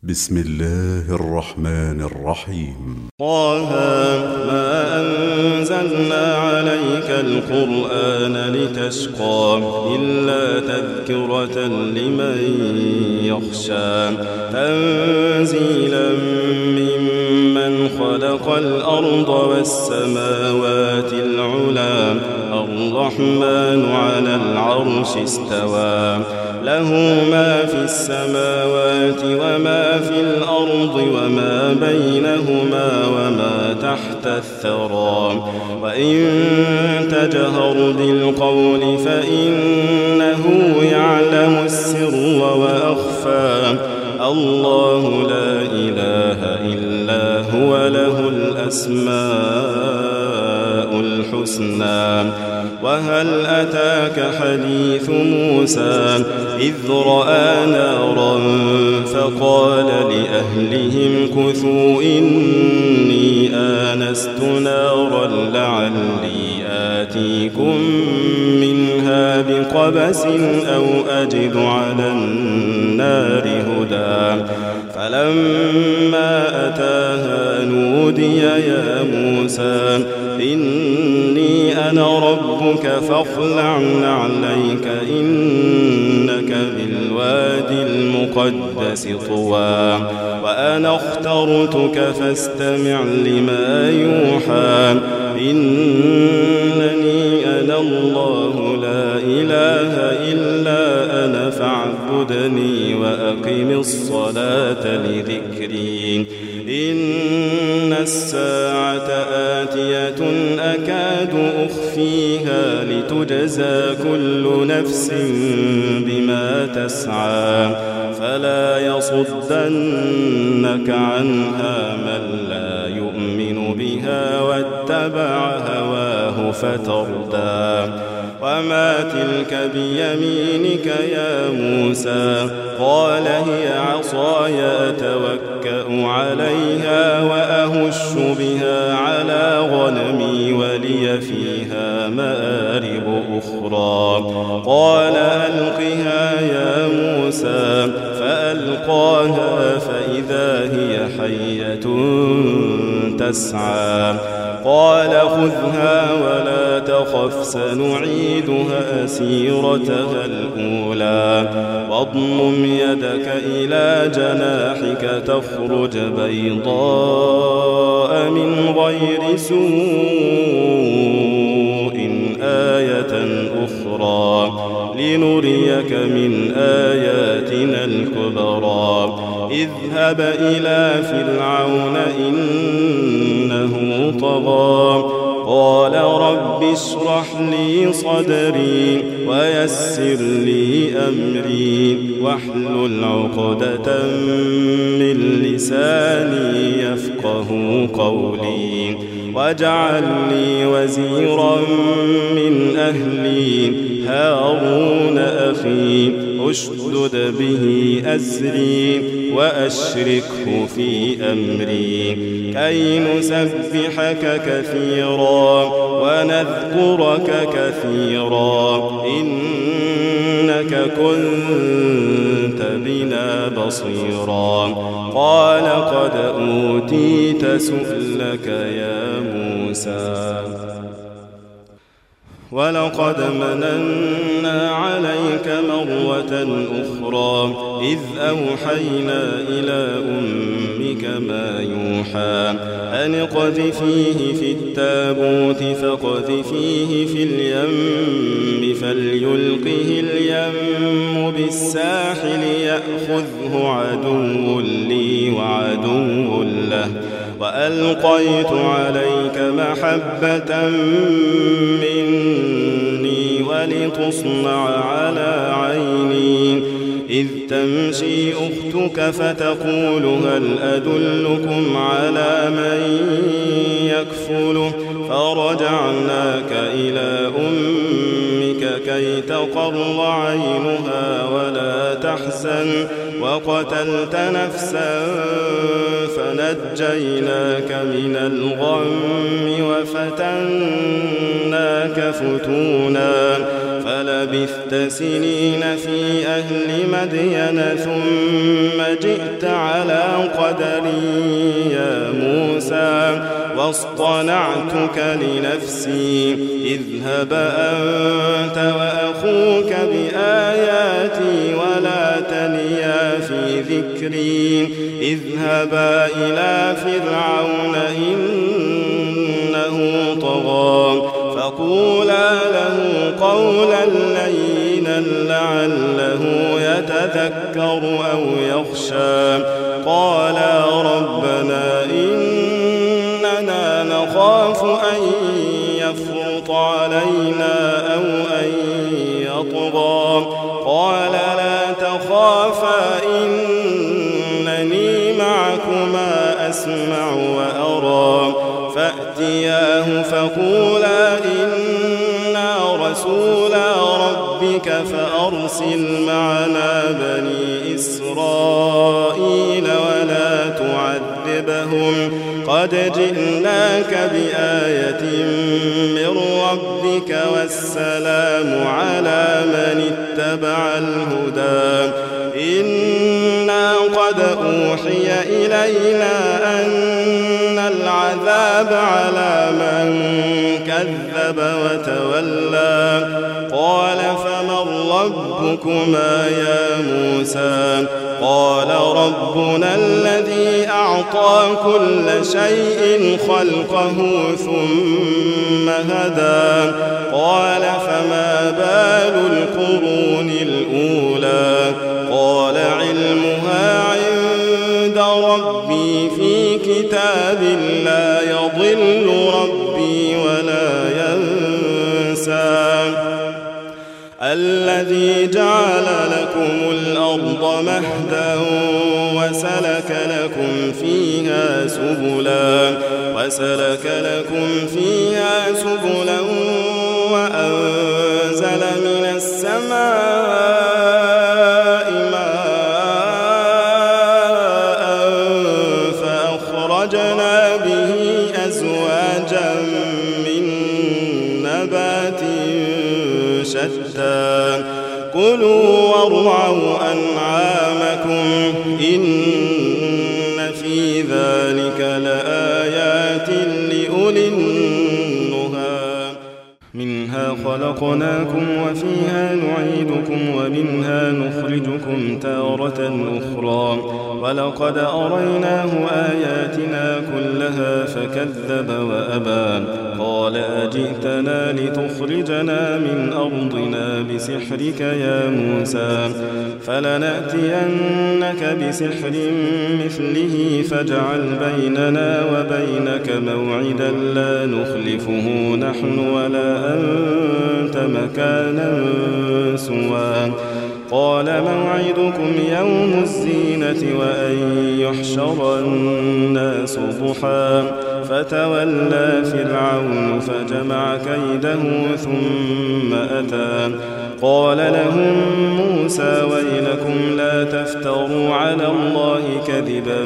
بسم الله الرحمن الرحيم. طه ما أنزلنا عليك القرآن لتشقى إلا تذكرة لمن يخشى تنزيلا ممن خلق الأرض والسماوات العلى الرحمن على العرش استوى له ما في السماوات وما في الأرض وما بينهما وما تحت الثرى وإن تجهر بالقول فإنه يعلم السر وأخفى الله لا إله إلا هو له الأسماء الحسنى. وهل أتاك حديث موسى إذ رأى نارا فقال لأهلهم كثوا إني آنست نارا لعلي آتيكم منها بقبس أو أجد على النار هدى فلما أتاها نودي يا موسى إني أنا ربك فاخلع نعليك إنك بالوادي المقدس طوى وأنا اخترتك فاستمع لما يوحى إنني أنا الله لا إله إلا أنا فاعبدني وأقم الصلاة لذكري إن الساعة آتية أكاد أخفيها لتجزى كل نفس بما تسعى فلا يصدنك عنها من لا يؤمن بها واتبع هواه فتردى وما تلك بيمينك يا موسى قال هي عصاي أتوكأ عليها وأهش بها على غنمي ولي فيها مآرب أخرى قال ألقها يا موسى فألقاها فإذا هي حية تسعى قال خذها ولا تخف سنعيدها سيرتها الأولى واضمم يدك إلى جناحك تخرج بيضاء من غير سوء آية أخرى لنريك من آياتنا الكبرى اذهب إلى فرعون إنه طغى قال رب اشرح لي صدري ويسر لي أمري واحلل عقدة من لساني يفقه قولي واجعل لي وزيرا من أهلي هارون أخي أشدد به أزري وأشركه في أمري كي نسبحك كثيرا ونذكرك كثيرا إنك كنت بنا بصيرا قال قد أوتيت سؤلك يا موسى ولقد مننا عليك مرة أخرى إذ أوحينا إلى أمك ما يوحى أن اقذفيه في التابوت فاقذفيه في اليم فليلقه اليم بالساحل يأخذه عدو لي وعدو له وألقيت عليك محبة مني ولتصنع على عيني إذ تمشي أختك فتقول هل أدلكم على من يكفله فرجعناك إلى أمك كي تقر عينها ولا تحزن وقتلت نفسا فنجيناك من الغم وفتناك فتونا فلا فلبثت سنين في أهل مدين ثم جئت على قدري يا موسى واصطنعتك لنفسي اذهب أنت وأخوك بآياتي ولا تنيا في ذكري اذهبا إلى فرعون إنه طغى فقولا له قولا لينا لعله يتذكر أو يخشى قالا ربنا إننا نخاف أن يفرط علينا أو أن يطغى قال لا تخافا إنني معكما أسمع وأرى فأتياه فقولا إنا رسولا ربك فأرسل معنا بني إسرائيل ولا تعذبهم قد جئناك بآية من ربك والسلام على من اتبع الهدى إنا قد أوحي إلينا أن العذاب على من كذب وتولى قال فمن ربكما يا موسى قال ربنا الذي أعطى كل شيء خلقه ثم هدى قال فما بال القرون الأولى قال علمها عند ربي في كتاب لا يضل ربي ولا ينسى الذي جعل لكم الأرض مهدا وسلك لكم فيها سبلا وأنزل من السماء ماء فأخرجنا به أزواجا من نبات شتى كلوا وارعوا أنعامكم إن في ذلك لآيات لأولي النهى منها خلقناكم وفيها نعيدكم ومنها نخرجكم تارة أخرى ولقد أريناه آياتنا كلها فكذب وأبى قال أجئتنا لتخرجنا من أرضنا بسحرك يا موسى فلنأتينك بسحر مثله فاجعل بيننا وبينك موعدا لا نخلفه نحن ولا أنت مكانا سوى قال موعدكم يوم الزينة وأن يحشر الناس ضحى فتولى فرعون فجمع كيده ثم أتى قال لهم موسى ويلكم لا تفتروا على الله كذبا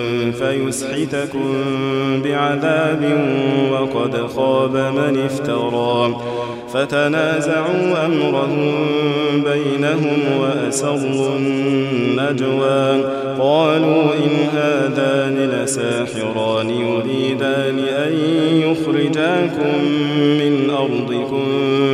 فيسحتكم بعذاب وقد خاب من افترى فتنازعوا أمرهم بينهم وأسروا النجوى قالوا إن هذان لساحران يريدان أن يخرجاكم من أرضكم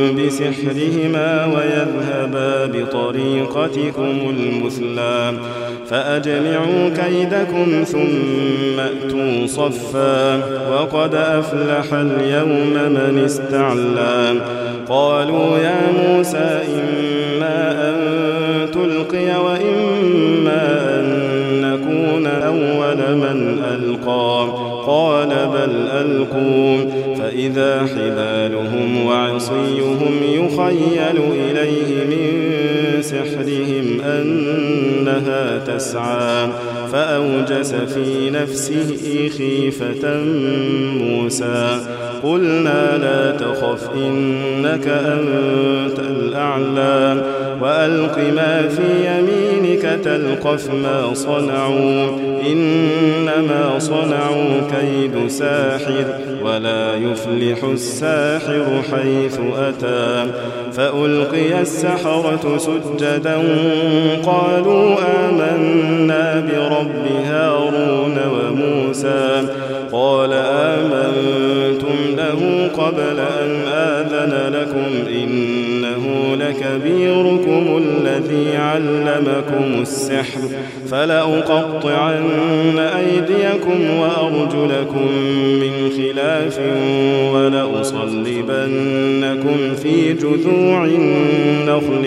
بسحرهما ويذهبا بطريقتكم المثلى فأجمعوا كيدكم ثم أتوا صفا وقد أفلح اليوم من استعلى قالوا يا موسى إما أن تلقي وإما أن نكون أول من ألقى قال بل ألقوا فإذا حبالهم وعصيهم يخيل إليه من سحرهم أنها تسعى فأوجس في نفسه خيفة موسى قلنا لا تخف إنك أنت الأعلى وألق ما في يمينك تلقف ما صنعوا إنما وصنعوا كيد ساحر ولا يفلح الساحر حيث أتى فألقي السحرة سجدا قالوا آمنا برب هارون وموسى قال آمنتم له قبل أن آذن لكم إنه لكبيركم الذي علمكم السحر فلأقطعن أيديكم وأرجلكم من خلاف ولأصلبنكم في جذوع النخل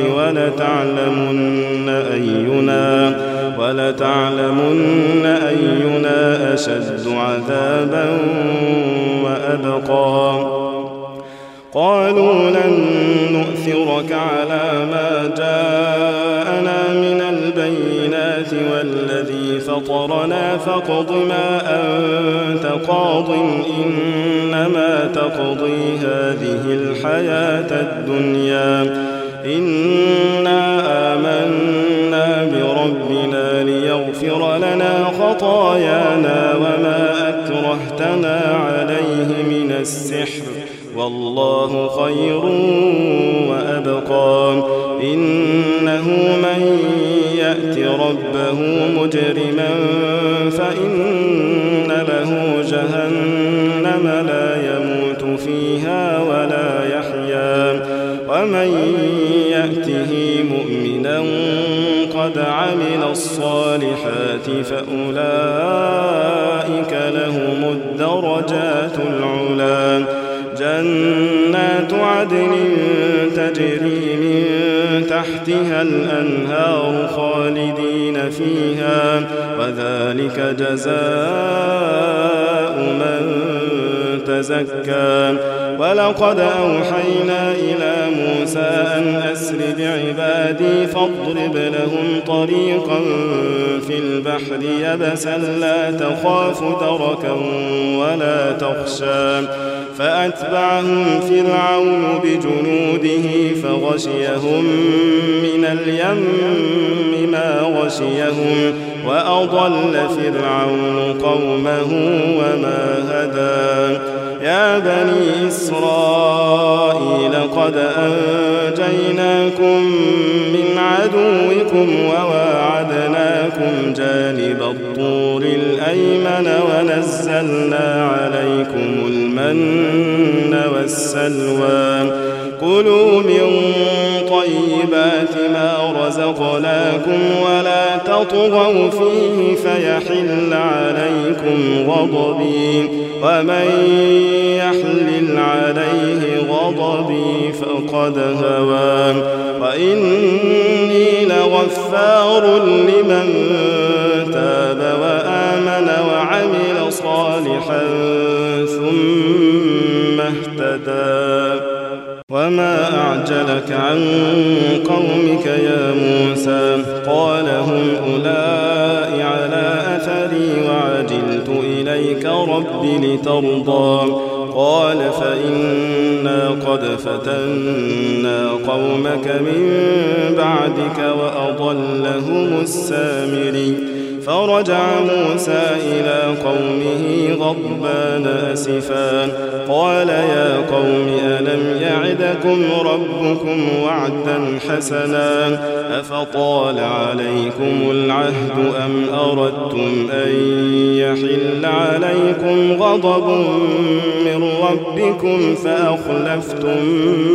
ولتعلمن أينا أشد عذابا وأبقى قالوا لن نؤثرك على ما جاءنا من البينات والذي فطرنا فاقض ما أنت قاض إنما تقضي هذه الحياة الدنيا إنا آمنا بربنا ليغفر لنا خطايانا وما أكرهتنا عليه من السحر والله خير وأبقى إنه من يأت ربه مجرما فإن له جهنم لا يموت فيها ولا يحيا ومن يأته مؤمنا قد عمل الصالحات فأولئك لهم الدرجات العلى جنات عدن تجري من تحتها الأنهار خالدين فيها وذلك جزاء من تزكى ولقد أوحينا إلى موسى أن أسر بعبادي فاضرب لهم طريقا في البحر يبسا لا تخاف دركا ولا تخشى فأتبعهم فرعون بجنوده فغشيهم من اليم ما غشيهم وأضل فرعون قومه وما هدى يا بني إسرائيل قد أنجيناكم من عدوكم وواعدناكم جانب الطور الأيمن ونزلنا عليكم المن والسلوى كلوا من طيبات ما رزقناكم ولا تطغوا فيه فيحل عليكم غضبي ومن يحلل عليه غضبي فقد هوى وإني لغفار لمن تاب وآمن وعمل صالحا ثم اهتدى وما أعجلك عن قومك يا موسى قال هم أولئك على أثري وعجلت إليك رب لترضى قال فإنا قد فتنا قومك من بعدك وأضلهم السامري فرجع موسى إلى قومه غضبان أسفا قال يا قوم ألم يعدكم ربكم وعدا حسنا أفطال عليكم العهد أم أردتم أن يحل عليكم غضب من ربكم فأخلفتم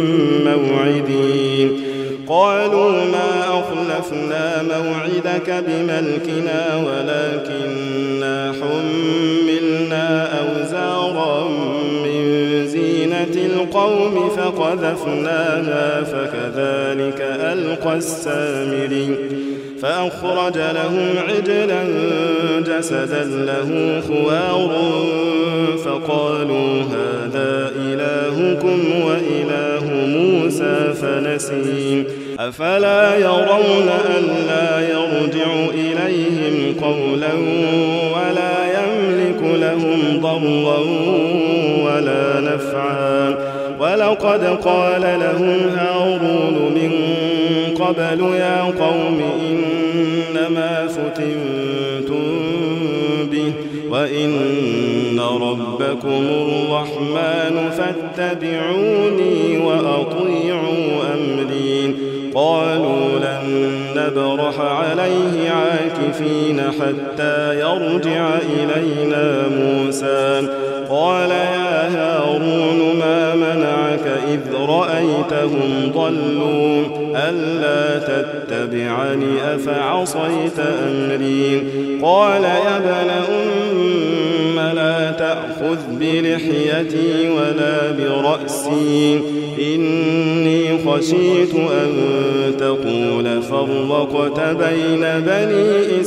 موعدي قالوا ما أخلفنا موعدك بملكنا ولكننا حملنا أوزارا من زينة القوم فقذفناها فكذلك ألقى السامري فأخرج لهم عجلا جسدا له خوار فقالوا هذا إلهكم وإله موسى فنسي أفلا يرون ألا يرجع إليهم قولا ولا يملك لهم ضرا ولا نفعا ولقد قال لهم هارون من قبل يا قوم إنما فتنتم به وإن ربكم الرحمن فاتبعوني وأطيعوا أمري. قالوا لن نبرح عليه عاكفين حتى يرجع إلينا موسى. قال يا هارون ما منعك إذ رأيتهم ضلوا ألا تتبعني أفعصيت أمري. قال يا ابن أم لا تأخذ بلحيتي ولا برأسي إني خشيت أن تقول فرقت بين بني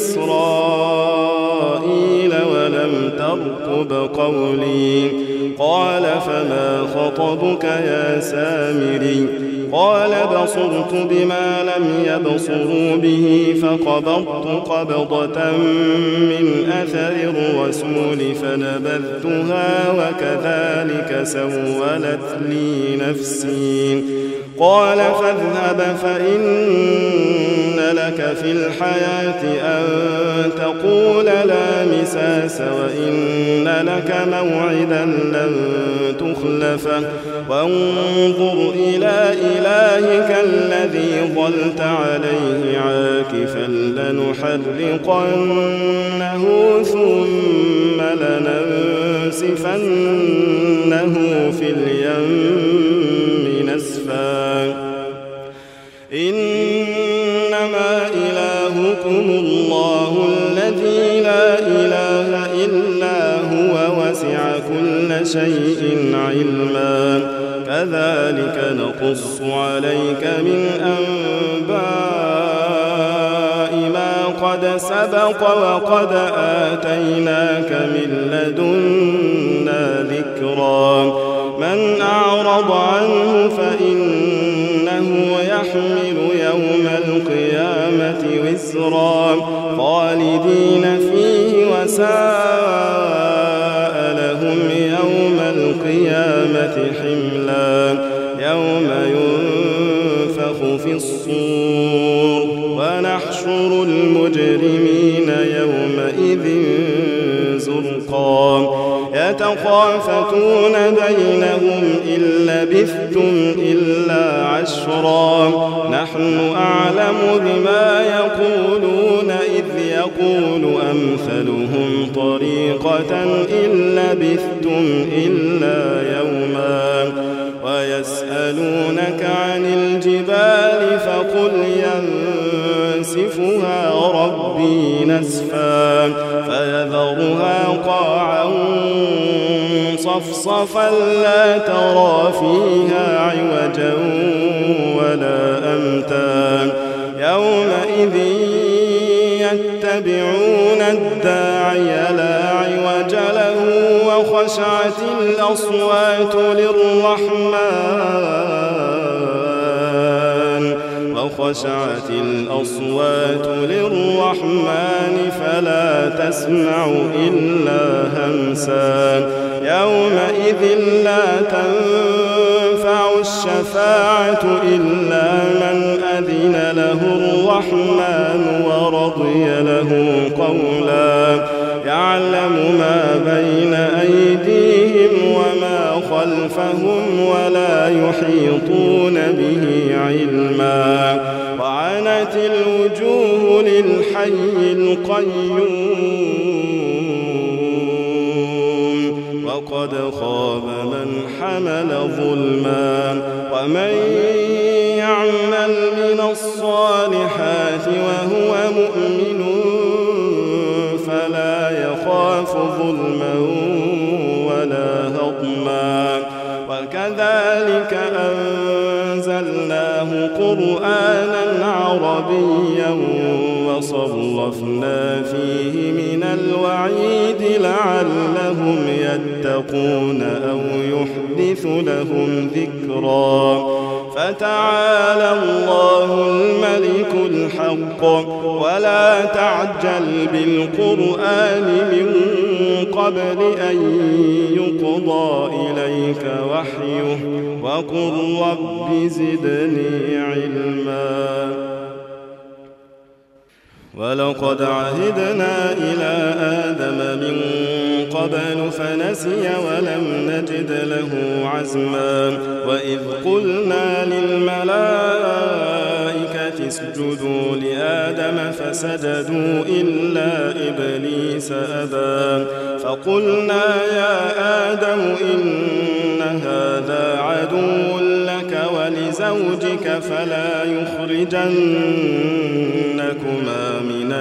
إسرائيل ولم ترقب قولي. قال فما خطبك يا سامري؟ قال بصرت بما لم يبصروا به فقبضت قبضة من أثر الرسول فنبذتها وكذلك سولت لي نفسي. قال فاذهب فإن لك في الحياة أن تقول لا مساس وإن لك موعدا لن تخلفه وانظر إلى إلهك الذي ظلت عليه عاكفا لنحرقنه ثم لننسفنه في اليم نسفا. إنما إلهكم الله الذي لا إله إلا هو وسع كل شيء علما. كذلك نقص عليك من أنباء ما قد سبق وقد آتيناك من لدنا ذكرا. من أعرض عنه فإنه يحمل يوم القيامة وزرا خالدين فيه وساء لهم يوم القيامة حملا. يوم ينفخ في الصور ونحشر المجرمين يومئذ زرقا. يتخافتون بينهم إن لبثتم إلا عشرا نحن أعلم بما يقولون إذ يقول أمثلهم طريقة إن لبثتم إلا يوما. ويسألونك عن الجبال فقل ينسفها ربي نسفا فيذرها قاعا صفصفا لا ترى فيها عوجا ولا أمتا. يومئذ يتبعون الداعي لا عوج له وخشعت الأصوات للرحمن فلا تسمع إلا همسا. يومئذ لا تنفع الشفاعة إلا من أذن له الرحمن ورضي له قولا. يعلم ما بين أيديهم وما خلفهم ولا يحيطون به علما. وعنت الوجوه للحي القيوم وقد خاب من حمل ظلما. ومن يعمل من الصالحات وهو مؤمن فلا يخاف ظلما ولا هضما. وكذلك أنزلناه قرآنا عربيا وصرفنا فيه من الوعيد لعلهم يتقون أو يحدث لهم ذكرا. فتعالى الله الملك الحق ولا تعجل بالقرآن من قبل أن يقضى إليك وحيه وقل رب زدني علما. ولقد عهدنا إلى آدم من قبل فنسي ولم نجد له عزما وإذ قلنا للملائكة اسجدوا لآدم فسجدوا إلا إبليس أبى فقلنا يا آدم إن هذا عدو لك ولزوجك فلا يخرجنكما من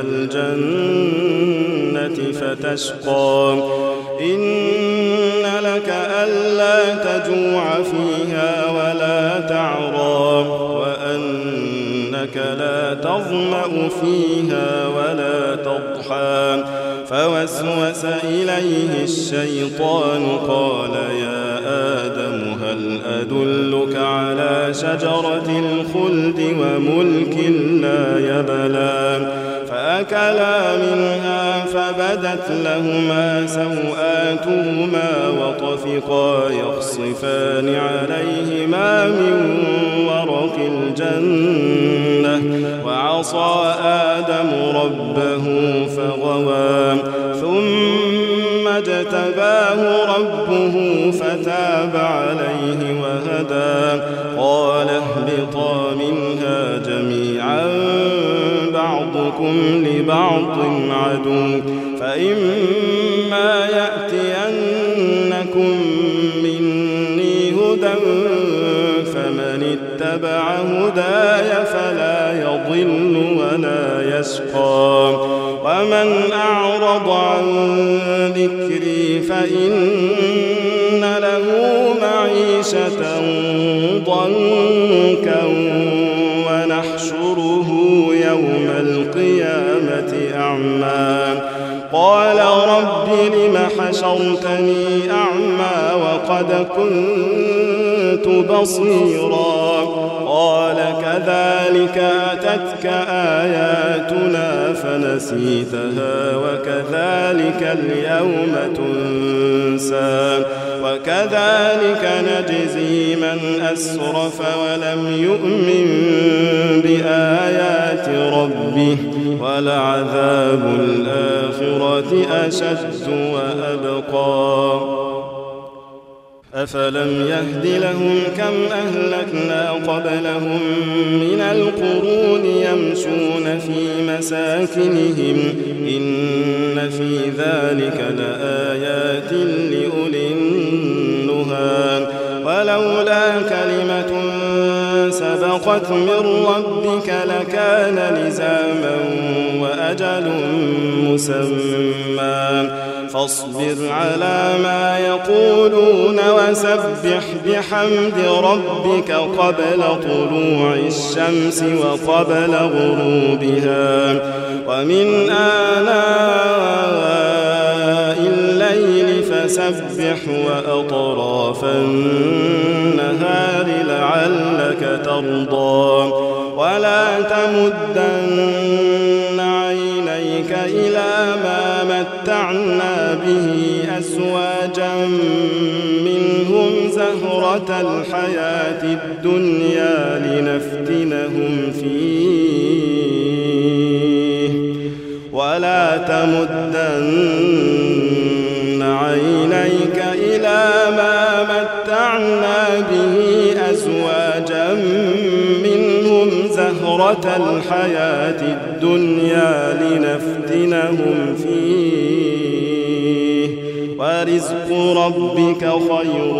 الجنة فتشقى إن لك ألا تجوع فيها ولا تعرى وأنك لا تظمأ فيها ولا تضحى فوسوس إليه الشيطان قال يا آدم هل أدلك على شجرة الخلد وملك لا يبلى فأكلا منها فبدت لهما سوآتهما وطفقا يخصفان عليهما من ورق الجنة وعصى آدم ربه فغوى ثم اجتباه ربه فتاب عليه وهدى قال اهبطا منها جميعا بعضكم لبعض عدو فإما يأتينكم مني هدى فمن اتبع هداي فلا يضل ولا يشقى ومن أعرض عن ذكري فإن له معيشة ضنكا ونحشره يوم القيامة أعمى قال رب لم حشرتني أعمى وقد كنت بصيرا قال كذلك أتتك آياتنا فنسيتها وكذلك اليوم تنسى وكذلك نجزي من أسرف ولم يؤمن بآيات ربه ولعذاب الآخرة أشد وأبقى أفلم يهد لهم كم أهلكنا قبلهم من القرون يمشون في مساكنهم إن في ذلك لآيات لأولي النهى ولولا كلمة سبقت من ربك لكان لزاما وأجل مسمى فاصبر على ما يقولون وسبح بحمد ربك قبل طلوع الشمس وقبل غروبها ومن آناء الليل فسبح وأطراف النهار لعلك ترضى ولا تمدن عينيك إلى ما متعنا به أزواجا منهم زهرة الحياة الدنيا لنفتنهم فيه ولا تمدن عينيك إلى ما متعنا به أزواجا منهم زهرة الحياة الدنيا لنفتنهم فيه ورزق ربك خير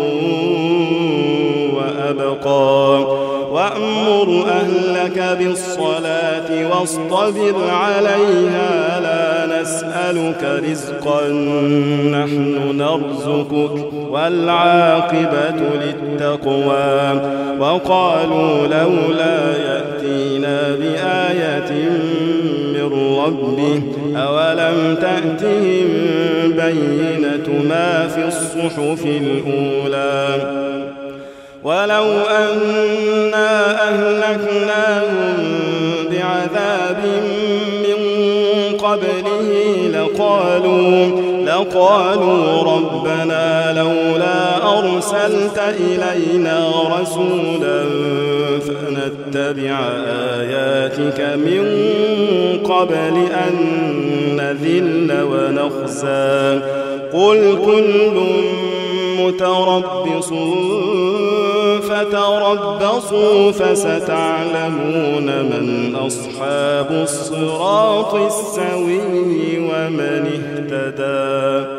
وأبقى وأمر أهلك بالصلاة واصطبر عليها لا نسألك رزقا نحن نرزقك والعاقبة للتقوى وقالوا لولا يأتينا بآية من ربه أولم تأتهم بينة ما في الصحف الأولى ولو أنا أهلكناهم بعذاب من قبله لقالوا ربنا لولا أرسلت إلينا رسولا فنتبع آياتك من قبل أن نذل ونخزى قل كل متربص فتربصوا فستعلمون من أصحاب الصراط السوي ومن اهتدى